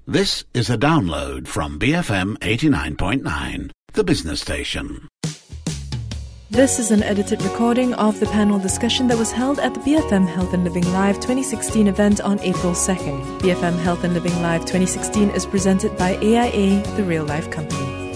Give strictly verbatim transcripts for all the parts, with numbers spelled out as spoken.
This is a download from B F M eighty-nine point nine, the business station. This is an edited recording of the panel discussion that was held at the B F M Health and Living Live twenty sixteen event on April second. B F M Health and Living Live twenty sixteen is presented by A I A, the real life company.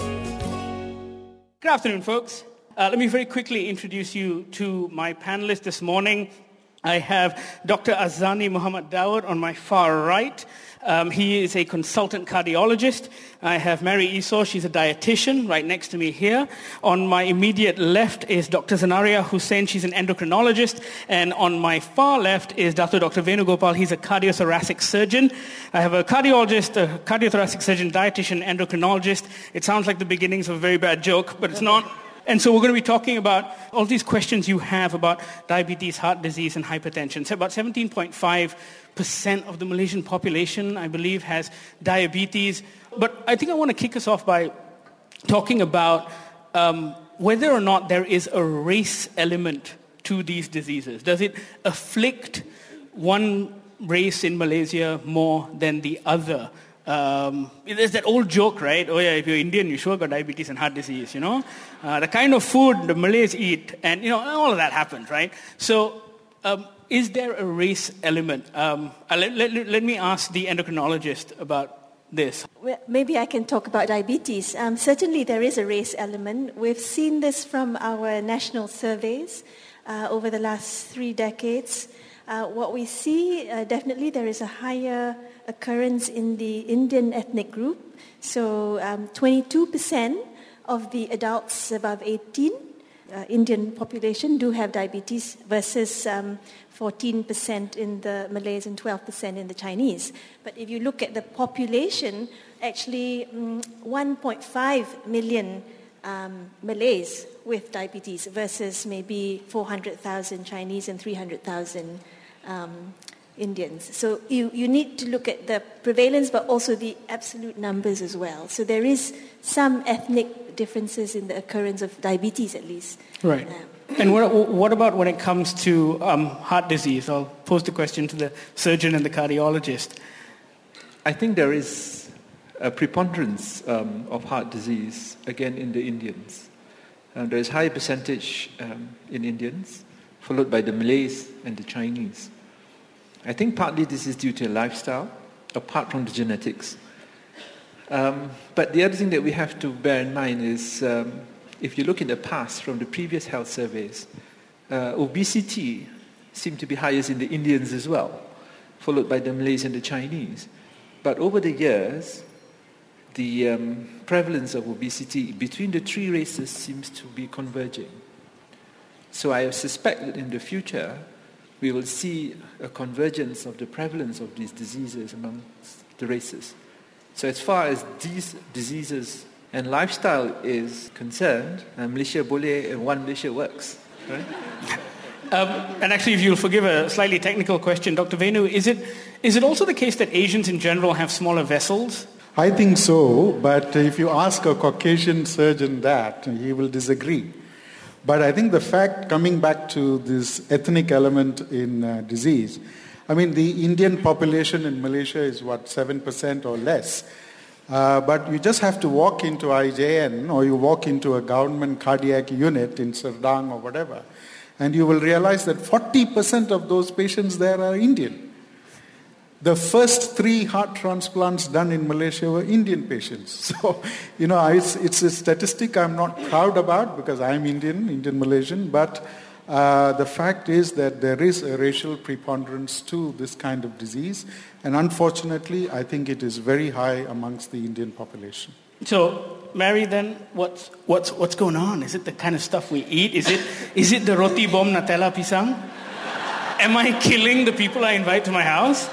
Good afternoon, folks. Uh, let me very quickly introduce you to my panelists this morning. I have Doctor Azani Muhammad Dawood on my far right. Um, he is a consultant cardiologist. I have Mary Esau, she's a dietitian, right next to me here. On my immediate left is Doctor Zanaria Hussain, she's an endocrinologist. And on my far left is Doctor Doctor Venugopal, he's a cardiothoracic surgeon. I have a cardiologist, a cardiothoracic surgeon, dietitian, endocrinologist. It sounds like the beginnings of a very bad joke, but it's not. And so we're going to be talking about all these questions you have about diabetes, heart disease, and hypertension. So about seventeen point five percent of the Malaysian population, I believe, has diabetes. But I think I want to kick us off by talking about um, whether or not there is a race element to these diseases. Does it afflict one race in Malaysia more than the other? Um, there's that old joke, right? Oh yeah, if you're Indian, you sure got diabetes and heart disease, you know? Uh, the kind of food the Malays eat, and you know, all of that happens, right? So, um, is there a race element? Um, uh, let, let, let me ask the endocrinologist about this. Well, maybe I can talk about diabetes. Um, certainly there is a race element. We've seen this from our national surveys uh, over the last three decades. Uh, what we see, uh, definitely there is a higher occurrence in the Indian ethnic group. So um, twenty-two percent of the adults above eighteen, uh, Indian population, do have diabetes versus um, fourteen percent in the Malays and twelve percent in the Chinese. But if you look at the population, actually um, one point five million um, Malays with diabetes versus maybe four hundred thousand Chinese and three hundred thousand um, Indians. So you, you need to look at the prevalence, but also the absolute numbers as well. So there is some ethnic differences in the occurrence of diabetes, at least. Right. Uh, and what, what about when it comes to um, heart disease? I'll pose the question to the surgeon and the cardiologist. I think there is a preponderance um, of heart disease, again, in the Indians. Uh, there is a high percentage um, in Indians, followed by the Malays and the Chinese. I think partly this is due to lifestyle, apart from the genetics. Um, but the other thing that we have to bear in mind is, um, if you look in the past from the previous health surveys, uh, obesity seemed to be highest in the Indians as well, followed by the Malays and the Chinese. But over the years, the um, prevalence of obesity between the three races seems to be converging. So I suspect that in the future, we will see a convergence of the prevalence of these diseases among the races. So as far as these diseases and lifestyle is concerned, uh, Malaysia boleh and one Malaysia works. Right? Um, and actually, if you'll forgive a slightly technical question, Doctor Venu, is it is it also the case that Asians in general have smaller vessels? I think so, but if you ask a Caucasian surgeon that, he will disagree. But I think the fact, coming back to this ethnic element in uh, disease, I mean, the Indian population in Malaysia is, what, seven percent or less. Uh, but you just have to walk into I J N or you walk into a government cardiac unit in Serdang or whatever, and you will realize that forty percent of those patients there are Indian. The first three heart transplants done in Malaysia were Indian patients. So, you know, it's, it's a statistic I'm not proud about because I'm Indian, Indian Malaysian, but uh, the fact is that there is a racial preponderance to this kind of disease, and unfortunately, I think it is very high amongst the Indian population. So, Mary, then, what's what's what's going on? Is it the kind of stuff we eat? Is it is it the roti bom Nutella pisang? Am I killing the people I invite to my house?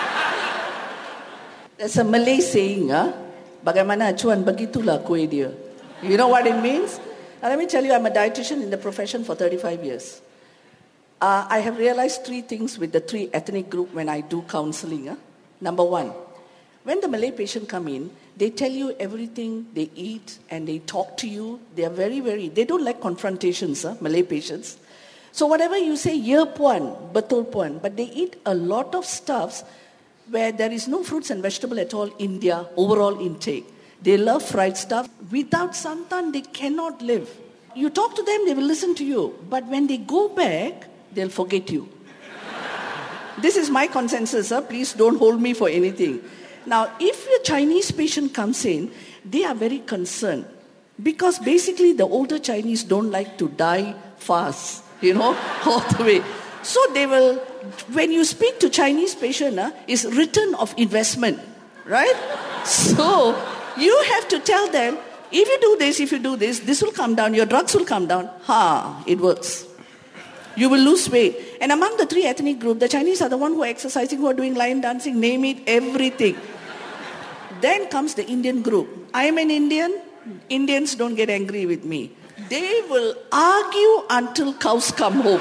There's a Malay saying, ah, bagaimana acuan begitulah kue dia. You know what it means? Now, let me tell you, I'm a dietitian in the profession for thirty-five years. Uh, I have realized three things with the three ethnic group when I do counseling. Ah. Number one, when the Malay patient come in, they tell you everything they eat and they talk to you. They are very, very, they don't like confrontations, ah, Malay patients. So whatever you say, ye puan, betul puan, but they eat a lot of stuffs where there is no fruits and vegetable at all in their overall intake. They love fried stuff. Without santan, they cannot live. You talk to them, they will listen to you. But when they go back, they'll forget you. This is my consensus. Huh? Please don't hold me for anything. Now, if a Chinese patient comes in, they are very concerned. Because basically the older Chinese don't like to die fast, you know, all the way. So they will, when you speak to Chinese patient, uh, it's return of investment, right? So you have to tell them, if you do this, if you do this, this will come down, your drugs will come down. Ha, it works. You will lose weight. And among the three ethnic groups, the Chinese are the one who are exercising, who are doing lion dancing, name it, everything. Then comes the Indian group. I am an Indian. Indians don't get angry with me. They will argue until cows come home.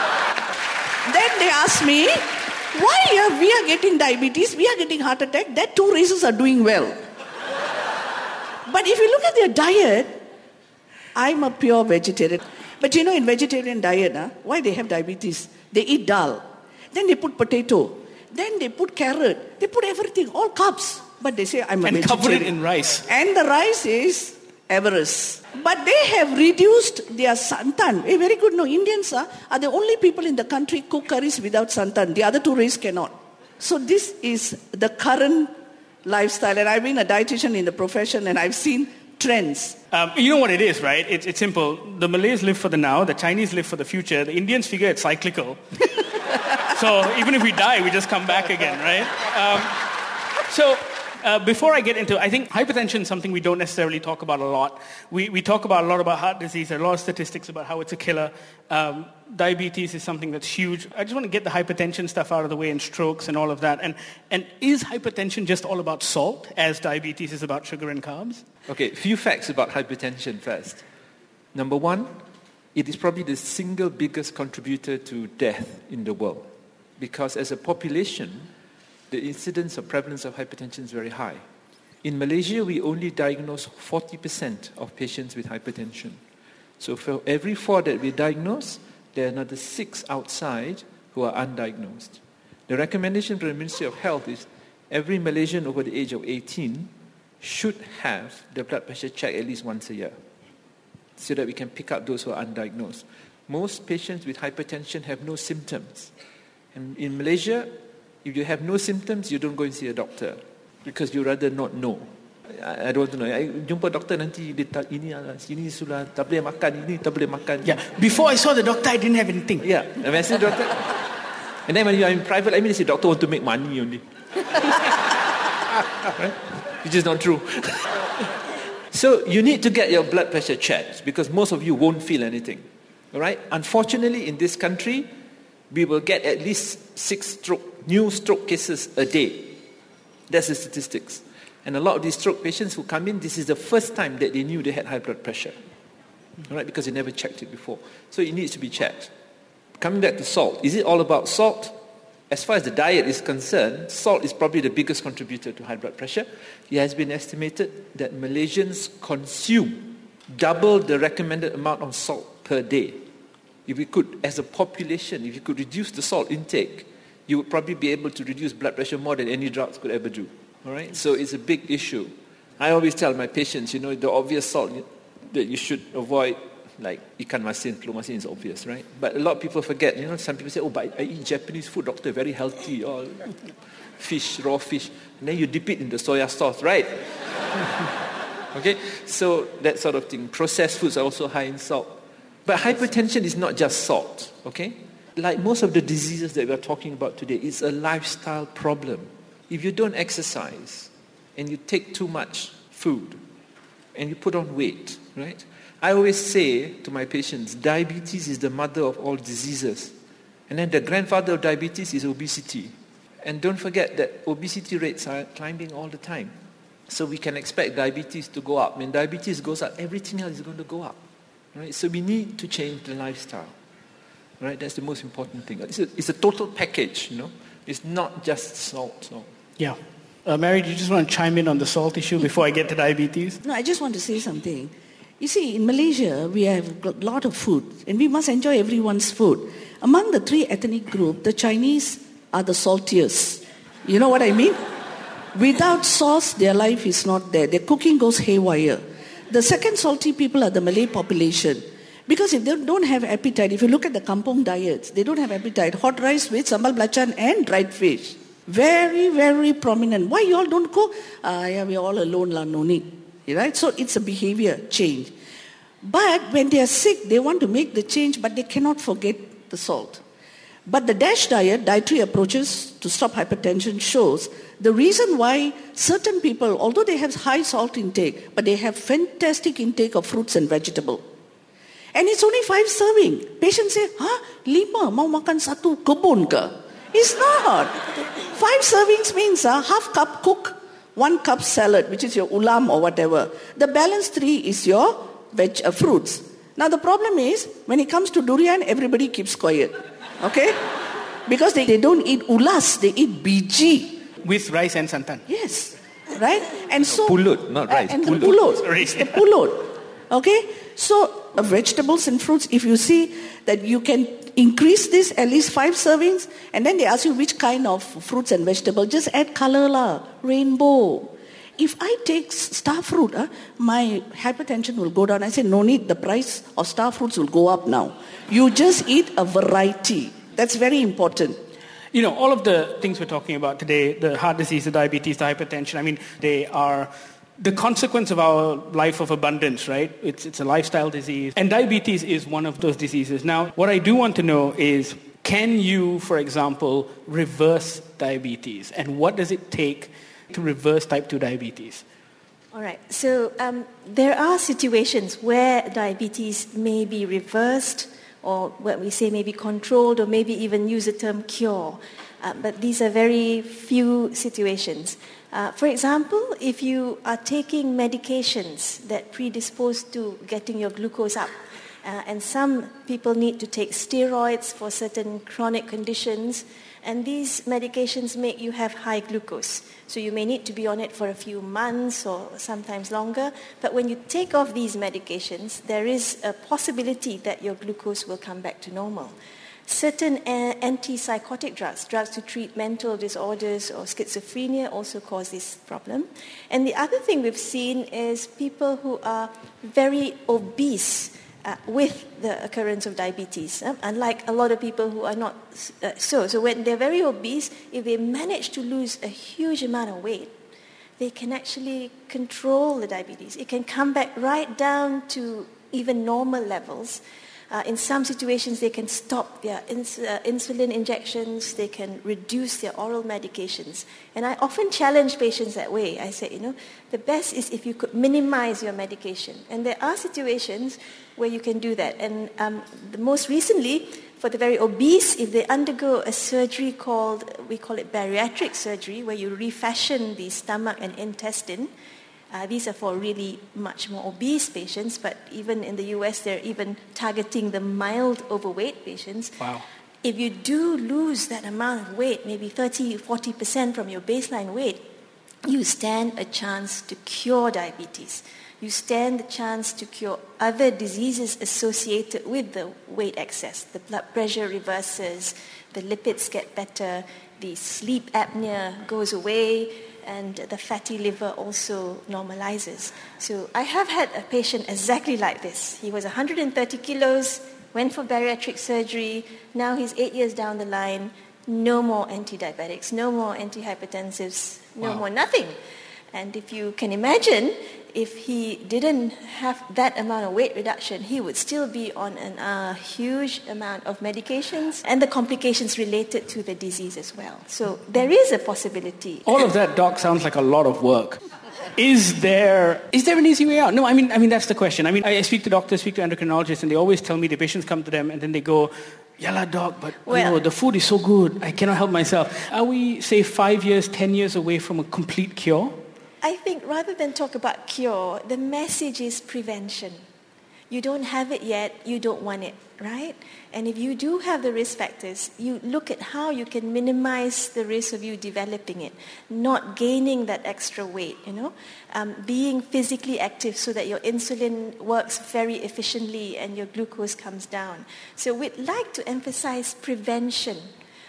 Then they ask me, why are we are getting diabetes, we are getting heart attack, that two races are doing well. But if you look at their diet, I'm a pure vegetarian. But you know, in vegetarian diet, huh, why they have diabetes? They eat dal. Then they put potato. Then they put carrot. They put everything, all carbs. But they say, I'm a and vegetarian. And cover it in rice. And the rice is Everest. But they have reduced their santan. Hey, very good. No, Indians are, are the only people in the country cook curries without santan. The other two races cannot. So this is the current lifestyle. And I've been a dietitian in the profession and I've seen trends. Um, you know what it is, right? It's, it's simple. The Malays live for the now. The Chinese live for the future. The Indians figure it's cyclical. So even if we die, we just come back again, right? Um, so... Uh, before I get into, I think hypertension is something we don't necessarily talk about a lot. We we talk about a lot about heart disease. There are a lot of statistics about how it's a killer. Um, diabetes is something that's huge. I just want to get the hypertension stuff out of the way and strokes and all of that. And and is hypertension just all about salt, as diabetes is about sugar and carbs? Okay, few facts about hypertension first. Number one, it is probably the single biggest contributor to death in the world. Because as a population, the incidence or prevalence of hypertension is very high. In Malaysia, we only diagnose forty percent of patients with hypertension. So for every four that we diagnose, there are another six outside who are undiagnosed. The recommendation from the Ministry of Health is every Malaysian over the age of eighteen should have their blood pressure checked at least once a year so that we can pick up those who are undiagnosed. Most patients with hypertension have no symptoms. And in Malaysia, if you have no symptoms, you don't go and see a doctor because you rather not know. I, I don't want to know. I jumpa doktor nanti dia ta, ini ini sudah tak boleh makan, ini tak boleh makan. Yeah. Before I saw the doctor, I didn't have anything. Yeah. And when I see the doctor, and then when you are in private, I mean, they say doctor want to make money only. Right? Which is not true. So you need to get your blood pressure checked because most of you won't feel anything. All right. Unfortunately, in this country, we will get at least six stroke, new stroke cases a day. That's the statistics. And a lot of these stroke patients who come in, this is the first time that they knew they had high blood pressure. All right, because they never checked it before. So it needs to be checked. Coming back to salt, is it all about salt? As far as the diet is concerned, salt is probably the biggest contributor to high blood pressure. It has been estimated that Malaysians consume double the recommended amount of salt per day. If we could, as a population, if you could reduce the salt intake, you would probably be able to reduce blood pressure more than any drugs could ever do. All right? So it's a big issue. I always tell my patients, you know, the obvious salt that you should avoid, like ikan masin, telur masin is obvious, right? But a lot of people forget. You know, some people say, oh, but I eat Japanese food, doctor, very healthy, oh, fish, raw fish. And then you dip it in the soya sauce, right? Okay? So that sort of thing. Processed foods are also high in salt. But hypertension is not just salt, okay? Like most of the diseases that we're talking about today, it's a lifestyle problem. If you don't exercise and you take too much food and you put on weight, right? I always say to my patients, diabetes is the mother of all diseases. And then the grandfather of diabetes is obesity. And don't forget that obesity rates are climbing all the time. So we can expect diabetes to go up. When diabetes goes up, everything else is going to go up. Right? So we need to change the lifestyle. Right? That's the most important thing. It's a, it's a total package, you know. It's not just salt. No. Yeah. Uh, Mary, do you just want to chime in on the salt issue before I get to diabetes? No, I just want to say something. You see, in Malaysia, we have a lot of food, and we must enjoy everyone's food. Among the three ethnic groups, the Chinese are the saltiest. You know what I mean? Without sauce, their life is not there. Their cooking goes haywire. The second salty people are the Malay population. Because if they don't have appetite, if you look at the kampung diets, they don't have appetite. Hot rice with sambal belacan and dried fish. Very, very prominent. Why you all don't cook? Ah, yeah, we're all alone, la, no need. Right? So it's a behavior change. But when they are sick, they want to make the change, but they cannot forget the salt. But the DASH diet, dietary approaches to stop hypertension, shows the reason why certain people, although they have high salt intake, but they have fantastic intake of fruits and vegetables. And it's only five serving. Patients say, huh, lima, mau makan satu kebun ke? It's not. Five servings means uh, half cup cook, one cup salad, which is your ulam or whatever. The balance three is your veg, uh, fruits. Now the problem is, when it comes to durian, everybody keeps quiet. Okay? Because they, they don't eat ulas, they eat biji. With rice and santan. Yes. Right? And so... Pulut, not rice. Uh, and pulut. the pulut. Sorry. The pulut. Okay? So, uh, vegetables and fruits, if you see that you can increase this at least five servings, and then they ask you which kind of fruits and vegetables, just add color lah, rainbow. If I take star fruit, uh, my hypertension will go down. I say, no need, the price of star fruits will go up now. You just eat a variety. That's very important. You know, all of the things we're talking about today, the heart disease, the diabetes, the hypertension, I mean, they are the consequence of our life of abundance, right? It's, it's a lifestyle disease. And diabetes is one of those diseases. Now, what I do want to know is, can you, for example, reverse diabetes? And what does it take to reverse type two diabetes? All right. So um, there are situations where diabetes may be reversed, or what we say may be controlled, or maybe even use the term cure. Uh, but these are very few situations. Uh, for example, if you are taking medications that predispose to getting your glucose up, uh, and some people need to take steroids for certain chronic conditions, and these medications make you have high glucose. So you may need to be on it for a few months or sometimes longer. But when you take off these medications, there is a possibility that your glucose will come back to normal. Certain uh, antipsychotic drugs, drugs to treat mental disorders or schizophrenia, also cause this problem. And the other thing we've seen is people who are very obese Uh, with the occurrence of diabetes, uh, unlike a lot of people who are not uh, so. So when they're very obese, if they manage to lose a huge amount of weight, they can actually control the diabetes. It can come back right down to even normal levels. Uh, in some situations, they can stop their ins- uh, insulin injections. They can reduce their oral medications. And I often challenge patients that way. I say, you know, the best is if you could minimize your medication. And there are situations where you can do that. And um, the most recently, for the very obese, if they undergo a surgery called, we call it bariatric surgery, where you refashion the stomach and intestine. Uh, these are for really much more obese patients, but even in the U S, they're even targeting the mild overweight patients. Wow. If you do lose that amount of weight, maybe thirty, forty percent from your baseline weight, you stand a chance to cure diabetes. You stand a chance to cure other diseases associated with the weight excess. The blood pressure reverses, the lipids get better, the sleep apnea goes away, and the fatty liver also normalizes. So I have had a patient exactly like this. He was one hundred thirty kilos, went for bariatric surgery. Now he's eight years down the line. No more anti-diabetics, no more antihypertensives, no Wow. more nothing. And if you can imagine, if he didn't have that amount of weight reduction, he would still be on a uh, huge amount of medications and the complications related to the disease as well. So there is a possibility. All of that, Doc, sounds like a lot of work. Is there is there an easy way out? No, I mean, I mean that's the question. I mean, I speak to doctors, speak to endocrinologists, and they always tell me the patients come to them, and then they go, "Yalla, doc, but Well- you know, the food is so good, I cannot help myself." Are we, say, five years, ten years away from a complete cure? I think rather than talk about cure, the message is prevention. You don't have it yet, you don't want it, right? And if you do have the risk factors, you look at how you can minimize the risk of you developing it, not gaining that extra weight, you know, um, being physically active so that your insulin works very efficiently and your glucose comes down. So we'd like to emphasize prevention.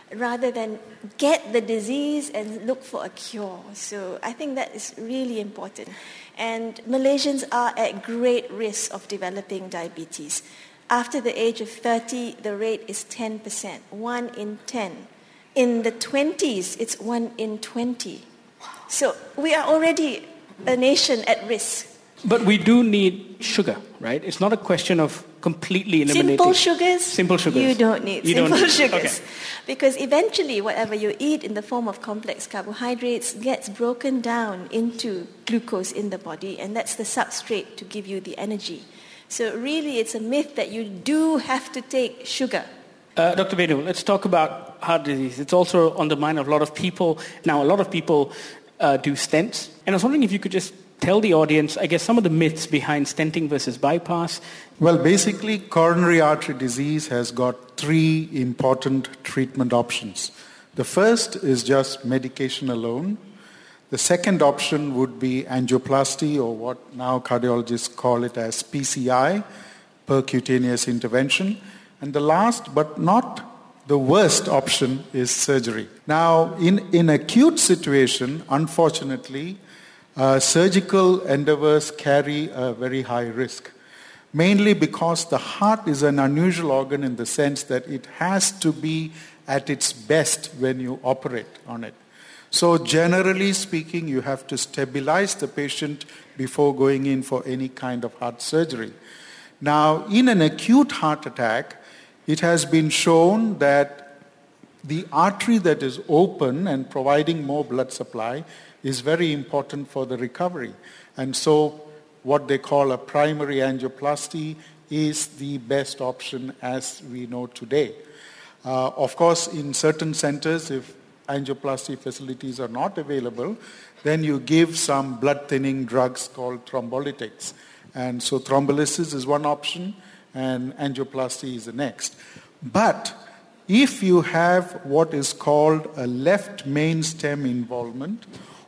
rather than get the disease and look for a cure. So I think that is really important. And Malaysians are at great risk of developing diabetes. After the age of thirty, the rate is ten percent, one in ten. In the twenties, it's one in twenty. So we are already a nation at risk. But we do need sugar, right? It's not a question of completely eliminating. Simple sugars? Simple sugars. You don't need you simple don't need, sugars. Okay. Because eventually whatever you eat in the form of complex carbohydrates gets broken down into glucose in the body, and that's the substrate to give you the energy. So really it's a myth that you do have to take sugar. Uh, Doctor Venu, let's talk about heart disease. It's also on the mind of a lot of people. Now, a lot of people uh, do stents. And I was wondering if you could just tell the audience, I guess, some of the myths behind stenting versus bypass. Well, basically, coronary artery disease has got three important treatment options. The first is just medication alone. The second option would be angioplasty, or what now cardiologists call it as P C I, percutaneous intervention. And the last, but not the worst option, is surgery. Now, in, in acute situation, unfortunately, uh, surgical endeavors carry a very high risk, mainly because the heart is an unusual organ in the sense that it has to be at its best when you operate on it. So generally speaking, you have to stabilize the patient before going in for any kind of heart surgery. Now, in an acute heart attack, it has been shown that the artery that is open and providing more blood supply is very important for the recovery. And so what they call a primary angioplasty is the best option as we know today. Uh, of course, in certain centers, if angioplasty facilities are not available, then you give some blood thinning drugs called thrombolytics. And so thrombolysis is one option, and angioplasty is the next. But if you have what is called a left main stem involvement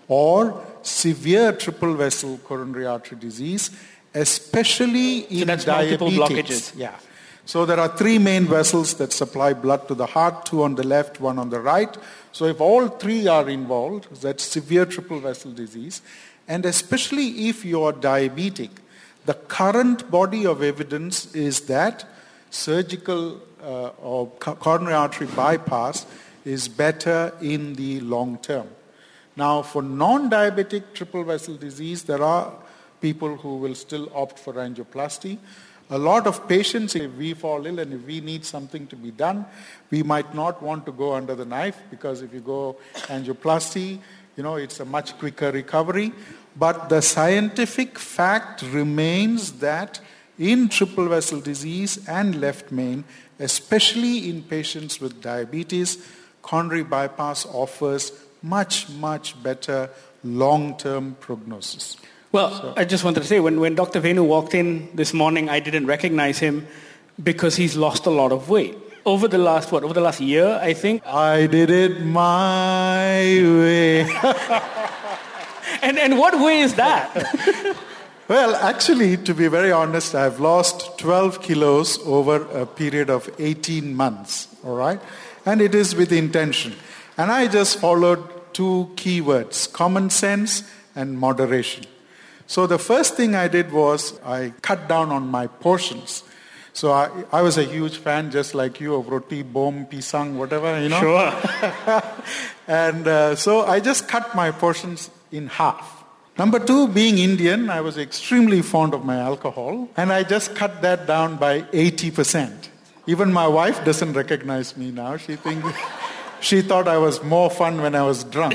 or severe triple vessel coronary artery disease, especially in so that's diabetics. Multiple blockages. Yeah. So there are three main vessels that supply blood to the heart, two on the left, one on the right. So if all three are involved, that's severe triple vessel disease. And especially if you are diabetic, the current body of evidence is that surgical uh, or coronary artery bypass is better in the long term. Now, for non-diabetic triple vessel disease, there are people who will still opt for angioplasty. A lot of patients, if we fall ill and if we need something to be done, we might not want to go under the knife, because if you go angioplasty, you know, it's a much quicker recovery. But the scientific fact remains that in triple vessel disease and left main, especially in patients with diabetes, coronary bypass offers much, much better long-term prognosis. Well, So- I just wanted to say, when, when Doctor Venu walked in this morning, I didn't recognize him because he's lost a lot of weight. Over the last, what, over the last year, I think. I did it my way. And, and what way is that? Well, actually, to be very honest, I've lost twelve kilos over a period of eighteen months, all right? And it is with intention. And I just followed two key words, common sense and moderation. So the first thing I did was I cut down on my portions. So I, I was a huge fan, just like you, of roti, bom, pisang, whatever, you know. Sure. And uh, so I just cut my portions in half. Number two, being Indian, I was extremely fond of my alcohol, and I just cut that down by eighty percent. Even my wife doesn't recognize me now. She thinks, she thought I was more fun when I was drunk.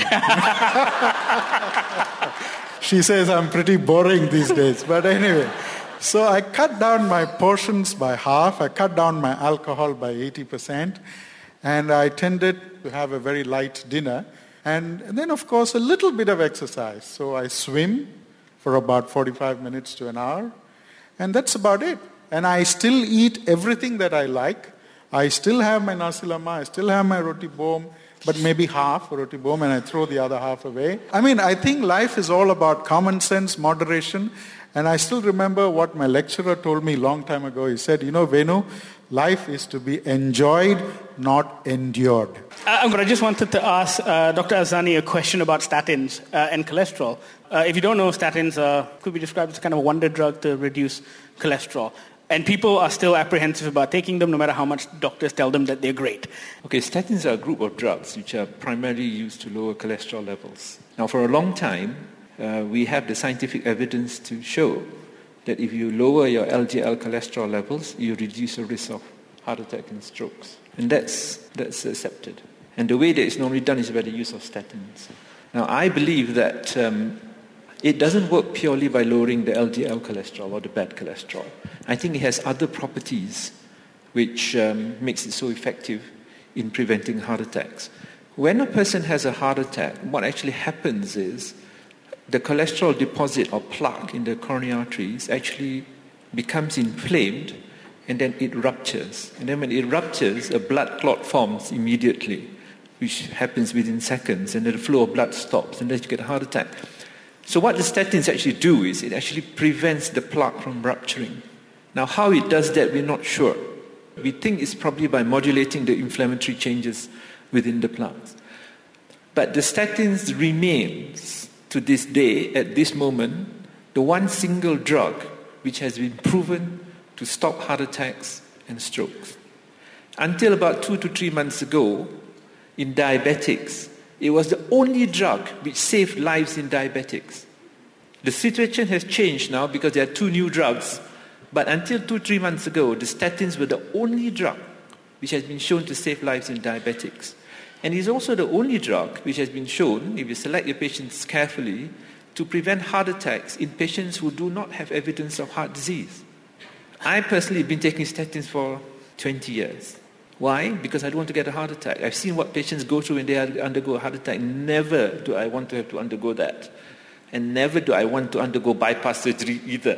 She says I'm pretty boring these days. But anyway, so I cut down my portions by half. I cut down my alcohol by eighty percent. And I tended to have a very light dinner. And then, of course, a little bit of exercise. So I swim for about forty-five minutes to an hour. And that's about it. And I still eat everything that I like. I still have my nasi lemak, I still have my roti bom, but maybe half roti bom, and I throw the other half away. I mean, I think life is all about common sense, moderation, And I still remember what my lecturer told me a long time ago. He said, you know, Venu, life is to be enjoyed, not endured. Uh, I just wanted to ask uh, Doctor Azani a question about statins uh, and cholesterol. Uh, if you don't know, statins uh, could be described as kind of a wonder drug to reduce cholesterol. And people are still apprehensive about taking them, no matter how much doctors tell them that they're great. Okay, statins are a group of drugs which are primarily used to lower cholesterol levels. Now, for a long time, uh, we have the scientific evidence to show that if you lower your L D L cholesterol levels, you reduce the risk of heart attack and strokes. And that's, that's accepted. And the way that it's normally done is by the use of statins. Now, I believe that um, it doesn't work purely by lowering the L D L cholesterol or the bad cholesterol. I think it has other properties which um, makes it so effective in preventing heart attacks. When a person has a heart attack, what actually happens is the cholesterol deposit or plaque in the coronary arteries actually becomes inflamed, and then it ruptures. And then when it ruptures, a blood clot forms immediately, which happens within seconds, and then the flow of blood stops, and then you get a heart attack. So what the statins actually do is it actually prevents the plaque from rupturing. Now, how it does that, we're not sure. We think it's probably by modulating the inflammatory changes within the plaques. But the statins remains, to this day, at this moment, the one single drug which has been proven to stop heart attacks and strokes. Until about two to three months ago, in diabetics, it was the only drug which saved lives in diabetics. The situation has changed now because there are two new drugs. But until two, three months ago, the statins were the only drug which has been shown to save lives in diabetics. And it's also the only drug which has been shown, if you select your patients carefully, to prevent heart attacks in patients who do not have evidence of heart disease. I personally have been taking statins for twenty years. Why? Because I don't want to get a heart attack. I've seen what patients go through when they undergo a heart attack. Never do I want to have to undergo that. And never do I want to undergo bypass surgery either.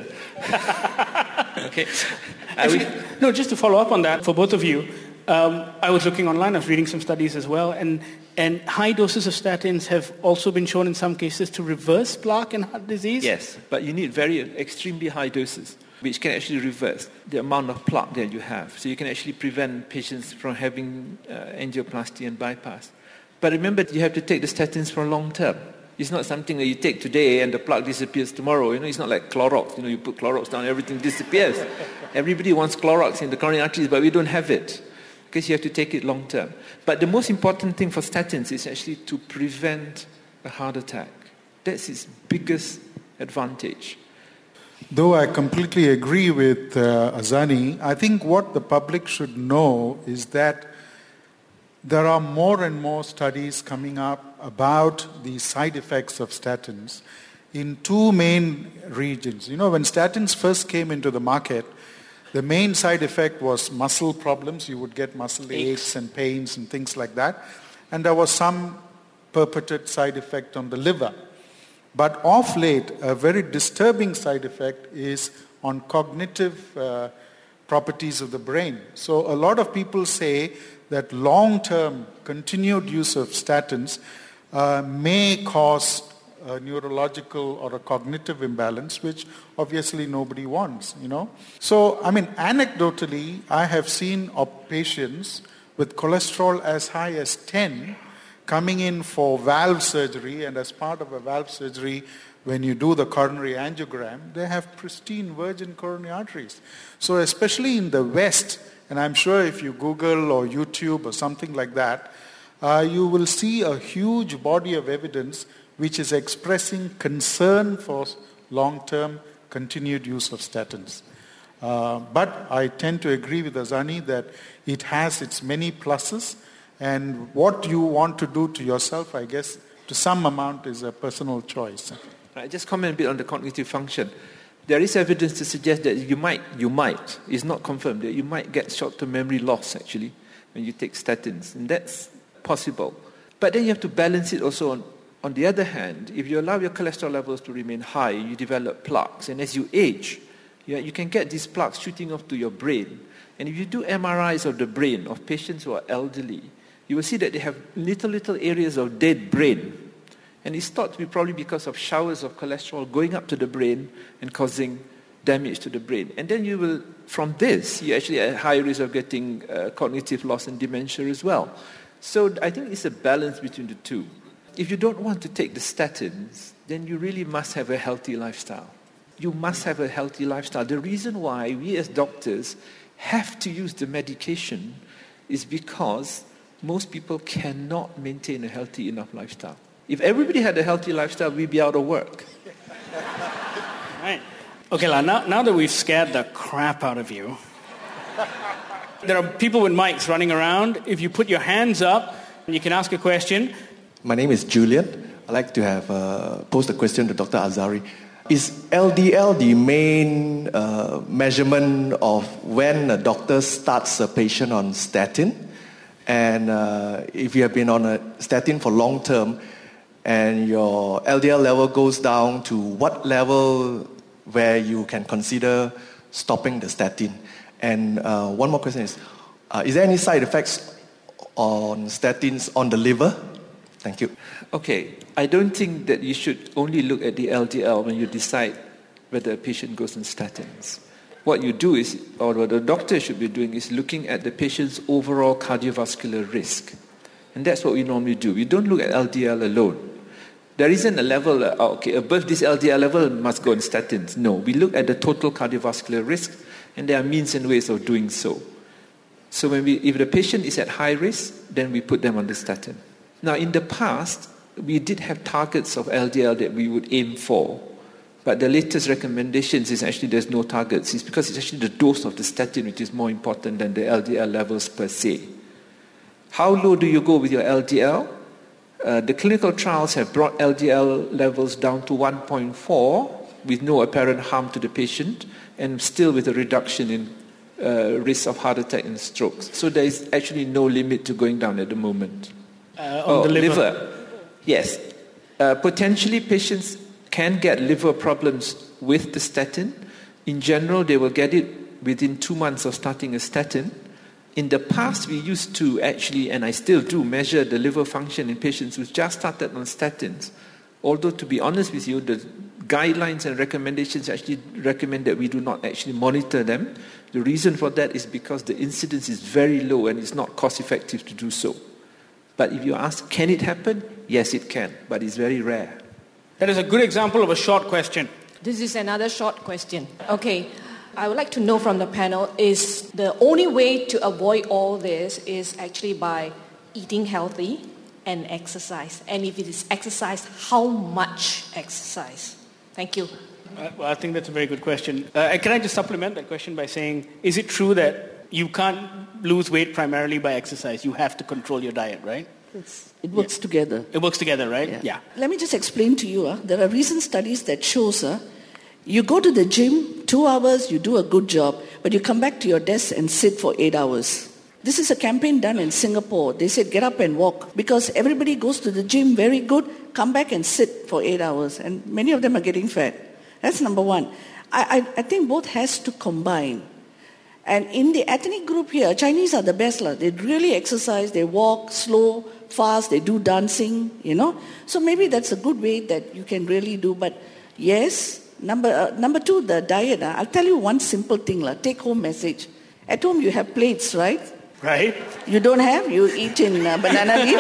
Okay. Actually, no, just to follow up on that, for both of you, um, I was looking online, I was reading some studies as well, and, and high doses of statins have also been shown in some cases to reverse plaque and heart disease? Yes, but you need very extremely high doses, which can actually reverse the amount of plaque that you have. So you can actually prevent patients from having uh, angioplasty and bypass. But remember, you have to take the statins for long term. It's not something that you take today and the plaque disappears tomorrow. You know, it's not like Clorox. You know, you put Clorox down, everything disappears. Everybody wants Clorox in the coronary arteries, but we don't have it because you have to take it long term. But the most important thing for statins is actually to prevent a heart attack. That's its biggest advantage. Though I completely agree with uh, Azani, I think what the public should know is that there are more and more studies coming up about the side effects of statins in two main regions. You know, when statins first came into the market, the main side effect was muscle problems. You would get muscle aches and pains and things like that. And there was some purported side effect on the liver. But of late, a very disturbing side effect is on cognitive uh, properties of the brain. So a lot of people say that long-term continued use of statins uh, may cause a neurological or a cognitive imbalance, which obviously nobody wants, you know. So, I mean, anecdotally, I have seen of patients with cholesterol as high as ten coming in for valve surgery, and as part of a valve surgery, when you do the coronary angiogram, they have pristine virgin coronary arteries. So especially in the West, and I'm sure if you Google or YouTube or something like that, uh, you will see a huge body of evidence which is expressing concern for long-term continued use of statins. Uh, but I tend to agree with Azani that it has its many pluses, and what you want to do to yourself, I guess, to some amount is a personal choice. I just comment a bit on the cognitive function. There is evidence to suggest that you might, you might, it's not confirmed, that you might get short-term memory loss actually when you take statins, and that's possible. But then you have to balance it also on, on the other hand, if you allow your cholesterol levels to remain high, you develop plaques, and as you age, you, you can get these plaques shooting off to your brain. And if you do M R Is of the brain of patients who are elderly, you will see that they have little, little areas of dead brain. And it's thought to be probably because of showers of cholesterol going up to the brain and causing damage to the brain. And then you will, from this, you're actually at high risk of getting uh, cognitive loss and dementia as well. So I think it's a balance between the two. If you don't want to take the statins, then you really must have a healthy lifestyle. You must have a healthy lifestyle. The reason why we as doctors have to use the medication is because most people cannot maintain a healthy enough lifestyle. If everybody had a healthy lifestyle, we'd be out of work. Right. Okay, now, now that we've scared the crap out of you, there are people with mics running around. If you put your hands up, you can ask a question. My name is Julian. I'd like to have uh, pose a question to Doctor Azari. Is L D L the main uh, measurement of when a doctor starts a patient on statin? And uh, if you have been on a statin for long term and your L D L level goes down to what level where you can consider stopping the statin? And uh, one more question is, uh, is there any side effects on statins on the liver? Thank you. Okay, I don't think that you should only look at the L D L when you decide whether a patient goes on statins. What you do is, or what the doctor should be doing, is looking at the patient's overall cardiovascular risk. And that's what we normally do. We don't look at L D L alone. There isn't a level, uh, okay, above this L D L level must go on statins. No, we look at the total cardiovascular risk, and there are means and ways of doing so. So when we, if the patient is at high risk, then we put them on the statin. Now, in the past, we did have targets of L D L that we would aim for, but the latest recommendations is actually there's no targets. It's because it's actually the dose of the statin which is more important than the L D L levels per se. How low do you go with your L D L? Uh, the clinical trials have brought L D L levels down to one point four with no apparent harm to the patient and still with a reduction in uh, risk of heart attack and strokes. So there is actually no limit to going down at the moment. Uh, on oh, the liver. liver. Yes. Uh, potentially patients can get liver problems with the statin. In general, they will get it within two months of starting a statin. In the past, we used to actually, and I still do, measure the liver function in patients who just started on statins. Although, to be honest with you, the guidelines and recommendations actually recommend that we do not actually monitor them. The reason for that is because the incidence is very low and it's not cost-effective to do so. But if you ask, can it happen? Yes, it can, but it's very rare. That is a good example of a short question. This is another short question. Okay, I would like to know from the panel, is the only way to avoid all this is actually by eating healthy and exercise? And if it is exercise, how much exercise? Thank you. Uh, well, I think that's a very good question. Uh, can I just supplement that question by saying, is it true that you can't lose weight primarily by exercise? You have to control your diet, right? It's, it works yeah. together. It works together, right? Yeah. yeah. Let me just explain to you. Uh, there are recent studies that shows uh, you go to the gym, two hours, you do a good job, but you come back to your desk and sit for eight hours. This is a campaign done in Singapore. They said get up and walk because everybody goes to the gym very good, come back and sit for eight hours. And many of them are getting fat. That's number one. I, I, I think both has to combine. And in the ethnic group here, Chinese are the best. La. They really exercise, they walk slow, fast, they do dancing, you know. So maybe that's a good way that you can really do. But yes, number uh, number two, the diet. Uh, I'll tell you one simple thing, la. Take home message. At home you have plates, right? Right. You don't have? You eat in uh, banana leaf?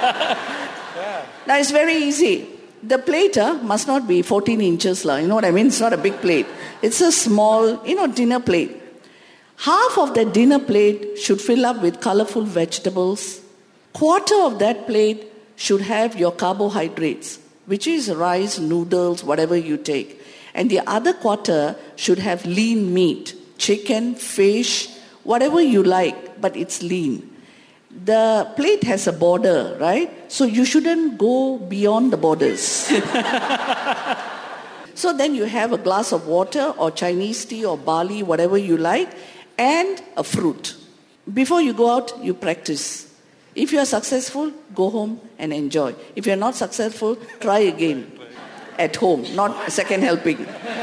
Yeah. Now it's very easy. The plate uh, must not be fourteen inches. La. You know what I mean? It's not a big plate. It's a small, you know, dinner plate. Half of that dinner plate should fill up with colorful vegetables. Quarter of that plate should have your carbohydrates, which is rice, noodles, whatever you take. And the other quarter should have lean meat, chicken, fish, whatever you like, but it's lean. The plate has a border, right? So you shouldn't go beyond the borders. So then you have a glass of water or Chinese tea or barley, whatever you like, and a fruit. Before you go out, you practice. If you are successful, go home and enjoy. If you are not successful, try again at home, not a second helping.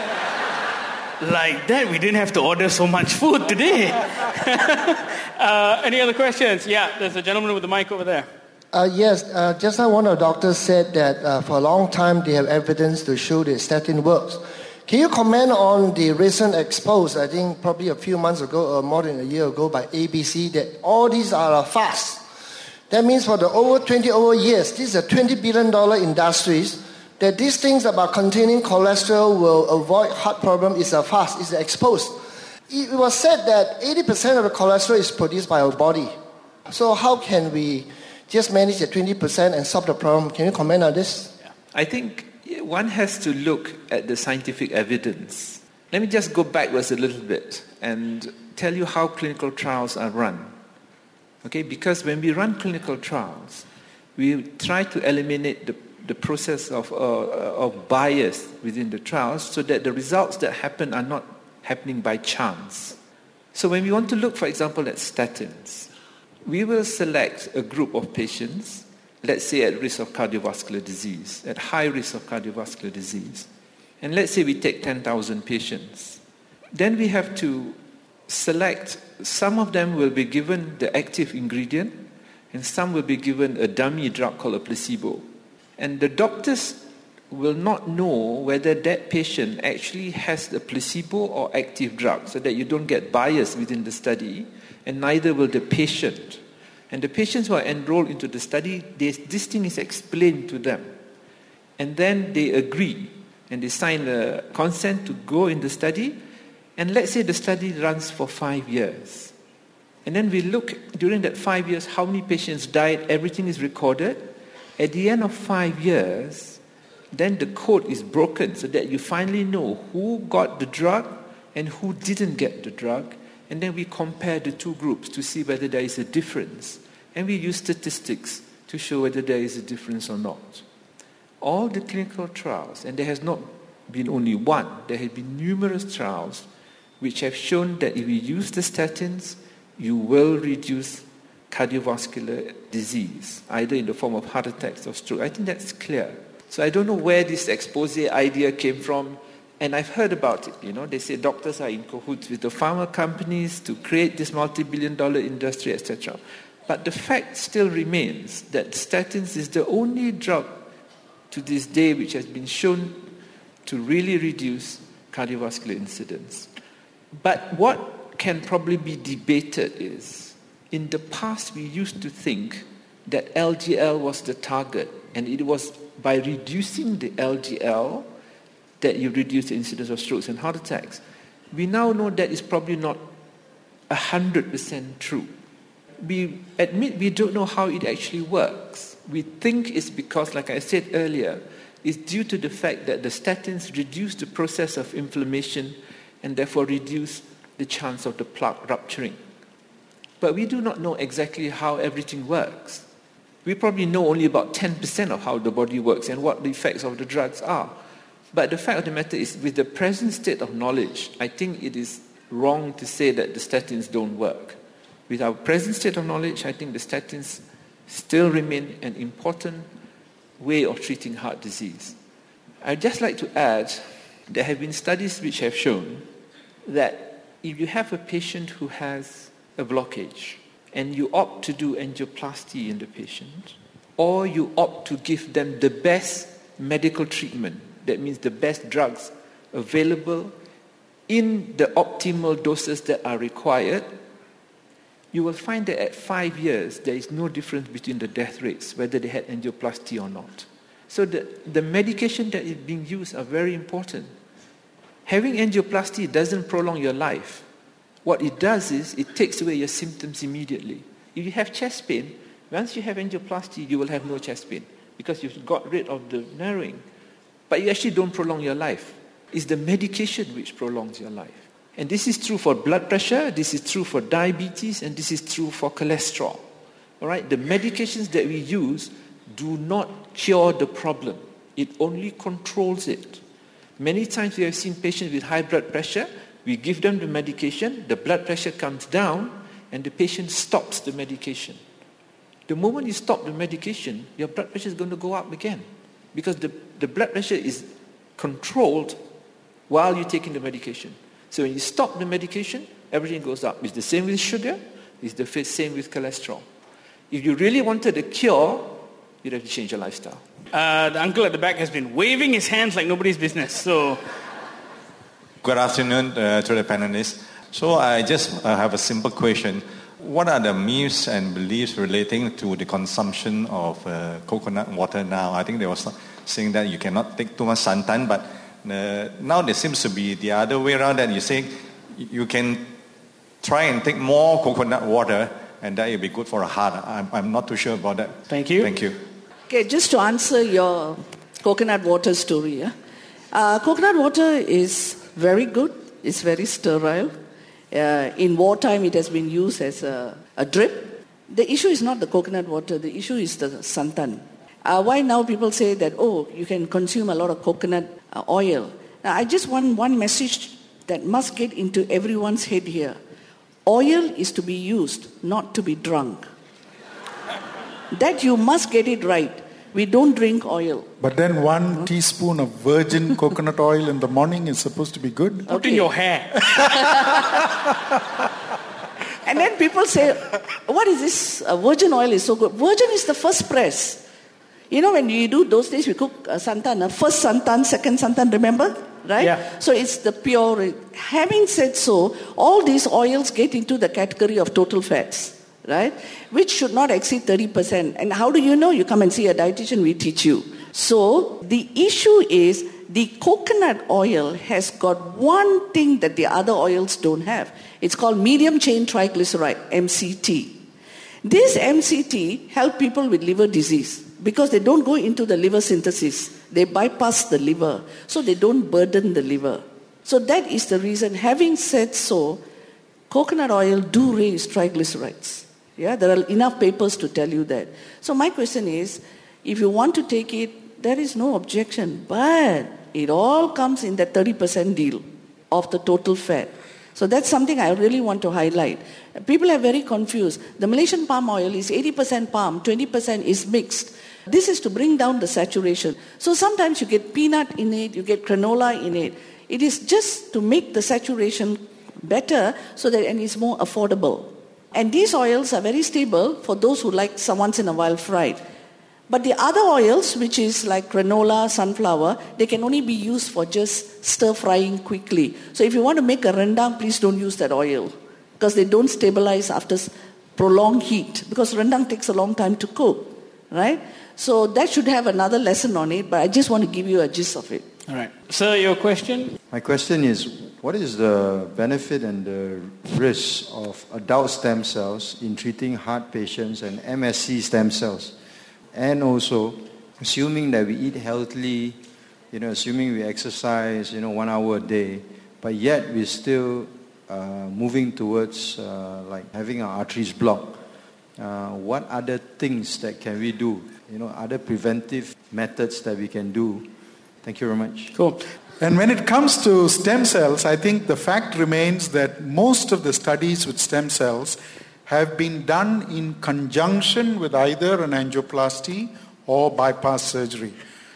Like that, we didn't have to order so much food today. uh, any other questions? Yeah, there's a gentleman with the mic over there. Uh, yes, uh, just now one of the doctors said that uh, for a long time they have evidence to show that statin works. Can you comment on the recent expose, I think probably a few months ago or more than a year ago by A B C, that all these are fast? That means for the over twenty over years, this is a twenty billion dollars industries, that these things about containing cholesterol will avoid heart problem is a fast, is exposed. It was said that eighty percent of the cholesterol is produced by our body. So how can we just manage the twenty percent and solve the problem? Can you comment on this? Yeah. I think one has to look at the scientific evidence. Let me just go backwards a little bit and tell you how clinical trials are run. Okay, because when we run clinical trials, we try to eliminate the, the process of, uh, of bias within the trials so that the results that happen are not happening by chance. So when we want to look, for example, at statins, we will select a group of patients, let's say at risk of cardiovascular disease, at high risk of cardiovascular disease. And let's say we take ten thousand patients. Then we have to select, some of them will be given the active ingredient, and some will be given a dummy drug called a placebo. And the doctors will not know whether that patient actually has the placebo or active drug, so that you don't get bias within the study, and neither will the patient. And the patients who are enrolled into the study, they, this thing is explained to them. And then they agree, and they sign a consent to go in the study. And let's say the study runs for five years. And then we look, during that five years, how many patients died, everything is recorded. At the end of five years, then the code is broken so that you finally know who got the drug and who didn't get the drug. And then we compare the two groups to see whether there is a difference. And we use statistics to show whether there is a difference or not. All the clinical trials, and there has not been only one, there have been numerous trials which have shown that if you use the statins, you will reduce cardiovascular disease, either in the form of heart attacks or stroke. I think that's clear. So I don't know where this expose idea came from. And I've heard about it, you know, they say doctors are in cahoots with the pharma companies to create this multi-billion dollar industry, et cetera. But the fact still remains that statins is the only drug to this day which has been shown to really reduce cardiovascular incidence. But what can probably be debated is, in the past we used to think that L D L was the target, and it was by reducing the L D L that you reduce the incidence of strokes and heart attacks. We now know that is probably not one hundred percent true. We admit we don't know how it actually works. We think it's because, like I said earlier, it's due to the fact that the statins reduce the process of inflammation and therefore reduce the chance of the plaque rupturing. But we do not know exactly how everything works. We probably know only about ten percent of how the body works and what the effects of the drugs are. But the fact of the matter is, with the present state of knowledge, I think it is wrong to say that the statins don't work. With our present state of knowledge, I think the statins still remain an important way of treating heart disease. I'd just like to add, there have been studies which have shown that if you have a patient who has a blockage and you opt to do angioplasty in the patient, or you opt to give them the best medical treatment, that means the best drugs available in the optimal doses that are required, you will find that at five years, there is no difference between the death rates, whether they had angioplasty or not. So the, the medication that is being used are very important. Having angioplasty doesn't prolong your life. What it does is, it takes away your symptoms immediately. If you have chest pain, once you have angioplasty, you will have no chest pain, because you've got rid of the narrowing. But you actually don't prolong your life. It's the medication which prolongs your life. And this is true for blood pressure, this is true for diabetes, and this is true for cholesterol. All right? The medications that we use do not cure the problem. It only controls it. Many times we have seen patients with high blood pressure, we give them the medication, the blood pressure comes down, and the patient stops the medication. The moment you stop the medication, your blood pressure is going to go up again, because the, the blood pressure is controlled while you're taking the medication. So when you stop the medication, everything goes up. It's the same with sugar, it's the same with cholesterol. If you really wanted a cure, you'd have to change your lifestyle. Uh, the uncle at the back has been waving his hands like nobody's business. So, good afternoon uh, to the panelists. So I just uh, have a simple question. What are the myths and beliefs relating to the consumption of uh, coconut water now? I think they were saying that you cannot take too much santan, but uh, now there seems to be the other way around, that you say you can try and take more coconut water and that will be good for a heart. I'm, I'm not too sure about that. Thank you. Thank you. Okay, just to answer your coconut water story. Yeah? Uh, coconut water is very good. It's very sterile. Uh, in wartime, it has been used as a, a drip. The issue is not the coconut water. The issue is the santan. Uh, why now people say that, oh, you can consume a lot of coconut uh, oil. Now, I just want one message that must get into everyone's head here. Oil is to be used, not to be drunk. That you must get it right. We don't drink oil. But then one huh? teaspoon of virgin coconut oil in the morning is supposed to be good? Put okay. in your hair. And then people say, what is this? Uh, virgin oil is so good. Virgin is the first press. You know, when we do those days, we cook uh, santan. Uh, first santan, second santan, remember? Right? Yeah. So it's the pure. Having said so, all these oils get into the category of total fats. Right? Which should not exceed thirty percent. And how do you know? You come and see a dietitian, we teach you. So the issue is the coconut oil has got one thing that the other oils don't have. It's called medium chain triglyceride, M C T. This M C T helps people with liver disease because they don't go into the liver synthesis. They bypass the liver, so they don't burden the liver. So that is the reason. Having said so, coconut oil do raise triglycerides. Yeah, there are enough papers to tell you that. So my question is, if you want to take it, there is no objection. But it all comes in that thirty percent deal of the total fat. So that's something I really want to highlight. People are very confused. The Malaysian palm oil is eighty percent palm, twenty percent is mixed. This is to bring down the saturation. So sometimes you get peanut in it, you get granola in it. It is just to make the saturation better so that and it's more affordable. And these oils are very stable for those who like some once in a while fried. But the other oils, which is like granola, sunflower, they can only be used for just stir frying quickly. So if you want to make a rendang, please don't use that oil because they don't stabilize after prolonged heat because rendang takes a long time to cook, right? So that should have another lesson on it, but I just want to give you a gist of it. All right. Sir, your question? My question is, what is the benefit and the risk of adult stem cells in treating heart patients and M S C stem cells? And also, assuming that we eat healthily, you know, assuming we exercise, you know, one hour a day, but yet we're still uh, moving towards uh, like having our arteries blocked. Uh, what other things that can we do? You know, other preventive methods that we can do? Thank you very much. Cool. And when it comes to stem cells, I think the fact remains that most of the studies with stem cells have been done in conjunction with either an angioplasty or bypass surgery.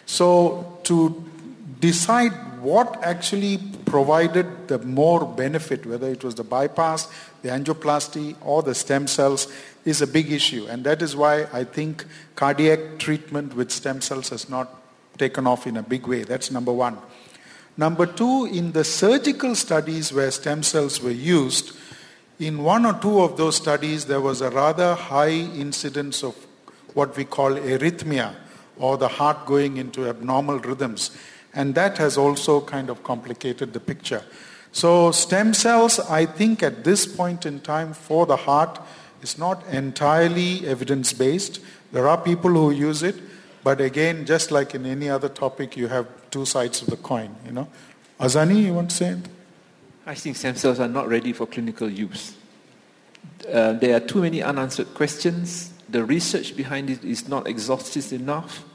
So to decide what actually provided the more benefit, whether it was the bypass, the angioplasty, or the stem cells, is a big issue. And that is why I think cardiac treatment with stem cells has not taken off in a big way. That's number one. Number two, in the surgical studies where stem cells were used, in one or two of those studies, there was a rather high incidence of what we call arrhythmia, or the heart going into abnormal rhythms. And that has also kind of complicated the picture. So stem cells, I think at this point in time for the heart, is not entirely evidence-based. There are people who use it, but again, just like in any other topic, you have two sides of the coin, you know. Azani, you want to say anything? I think stem cells are not ready for clinical use. Uh, there are too many unanswered questions. The research behind it is not exhaustive enough.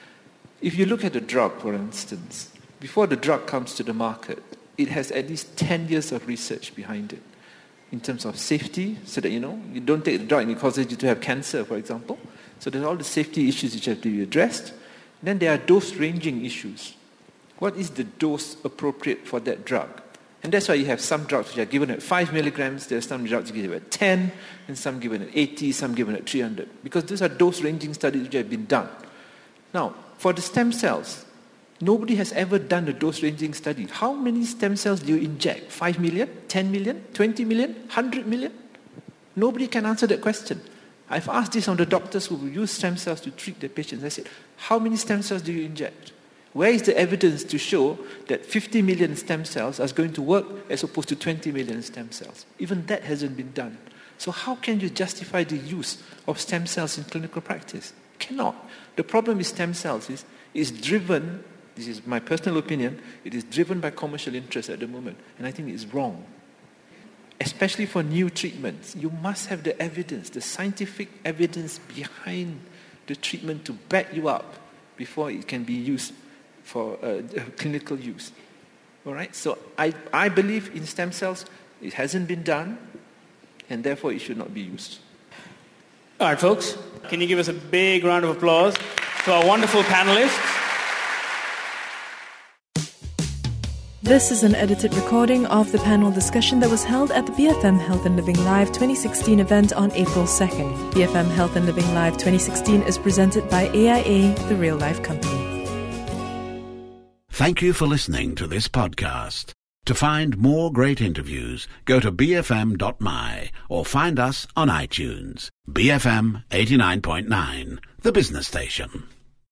If you look at a drug, for instance, before the drug comes to the market, it has at least ten years of research behind it in terms of safety, so that, you know, you don't take the drug and it causes you to have cancer, for example. So there's all the safety issues which have to be addressed. Then there are dose-ranging issues. What is the dose appropriate for that drug? And that's why you have some drugs which are given at five milligrams, there are some drugs given at ten, and some given at eighty, some given at three hundred. Because these are dose-ranging studies which have been done. Now, for the stem cells, nobody has ever done a dose-ranging study. How many stem cells do you inject? five million? ten million? twenty million? one hundred million? Nobody can answer that question. I've asked this on the doctors who use stem cells to treat their patients. I said, how many stem cells do you inject? Where is the evidence to show that fifty million stem cells are going to work as opposed to twenty million stem cells? Even that hasn't been done. So how can you justify the use of stem cells in clinical practice? Cannot. The problem with stem cells is it's driven, this is my personal opinion, it is driven by commercial interests at the moment. And I think it's wrong. Especially for new treatments, you must have the evidence, the scientific evidence behind the treatment to back you up before it can be used for uh, clinical use. All right? So I, I believe in stem cells. It hasn't been done, and therefore it should not be used. All right, folks. Can you give us a big round of applause to our wonderful panelists? This is an edited recording of the panel discussion that was held at the B F M Health and Living Live twenty sixteen event on April second. B F M Health and Living Live twenty sixteen is presented by A I A, the real life company. Thank you for listening to this podcast. To find more great interviews, go to b f m dot m y or find us on iTunes. B F M eighty-nine point nine, the business station.